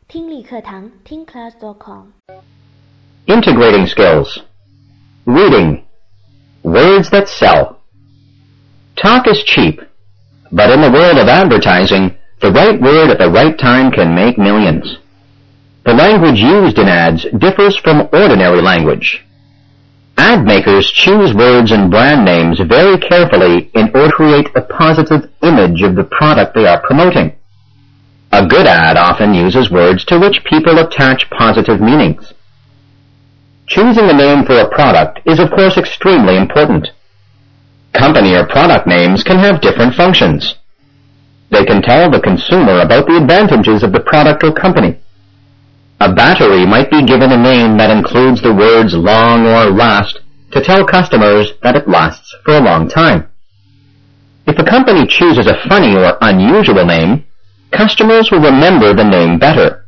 听力课堂听 class.com Integrating skills. Reading. Words that sell. Talk is cheap, but in the world of advertising, the right word at the right time can make millions. The language used in ads differs from ordinary language. Ad makers choose words and brand names very carefully in order to create a positive image of the product they are promoting. A good ad often uses words to which people attach positive meanings. Choosing a name for a product is of course extremely important. Company or product names can have different functions. They can tell the consumer about the advantages of the product or company. A battery might be given a name that includes the words long or last to tell customers that it lasts for a long time. If a company chooses a funny or unusual name, customers will remember the name better.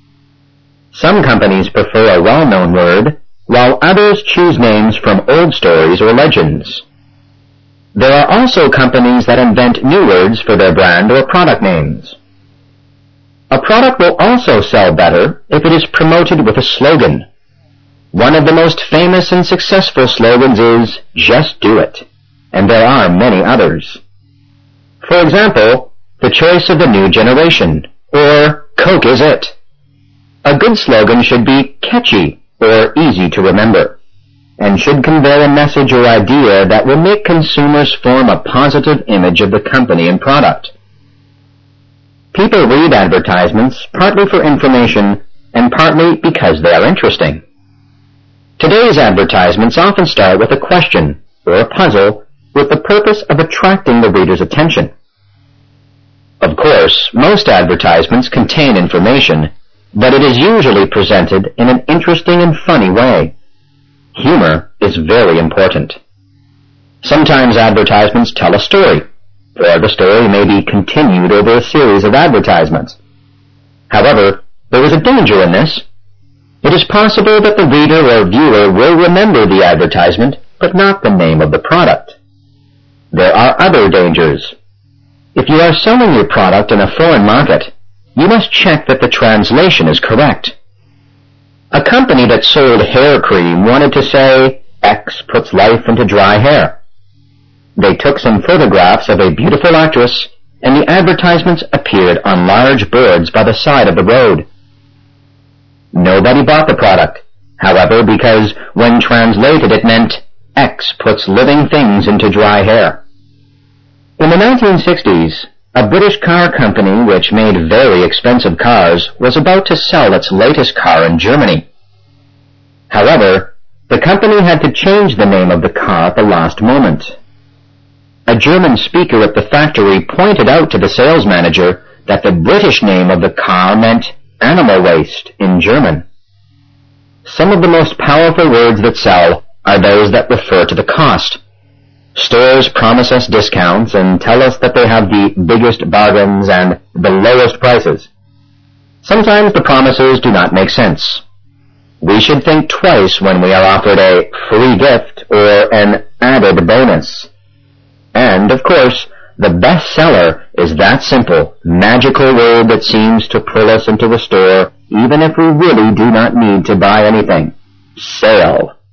Some companies prefer a well-known word, while others choose names from old stories or legends. There are also companies that invent new words for their brand or product names. A product will also sell better if it is promoted with a slogan. One of the most famous and successful slogans is, "Just do it," and there are many others. For example, the choice of the new generation, or Coke is it. A good slogan should be catchy or easy to remember, and should convey a message or idea that will make consumers form a positive image of the company and product. People read advertisements partly for information and partly because they are interesting. Today's advertisements often start with a question or a puzzle with the purpose of attracting the reader's attention. Of course, most advertisements contain information, but it is usually presented in an interesting and funny way. Humor is very important. Sometimes advertisements tell a story, or the story may be continued over a series of advertisements. However, there is a danger in this. It is possible that the reader or viewer will remember the advertisement, but not the name of the product. There are other dangers. If you are selling your product in a foreign market, you must check that the translation is correct. A company that sold hair cream wanted to say, "X puts life into dry hair." They took some photographs of a beautiful actress, and the advertisements appeared on large boards by the side of the road. Nobody bought the product, however, because when translated it meant, "X puts living things into dry hair." In the 1960s, a British car company which made very expensive cars was about to sell its latest car in Germany. However, the company had to change the name of the car at the last moment. A German speaker at the factory pointed out to the sales manager that the British name of the car meant animal waste in German. Some of the most powerful words that sell are those that refer to the cost. Stores promise us discounts and tell us that they have the biggest bargains and the lowest prices. Sometimes the promises do not make sense. We should think twice when we are offered a free gift or an added bonus. And, of course, the best seller is that simple, magical word that seems to pull us into the store even if we really do not need to buy anything. Sale.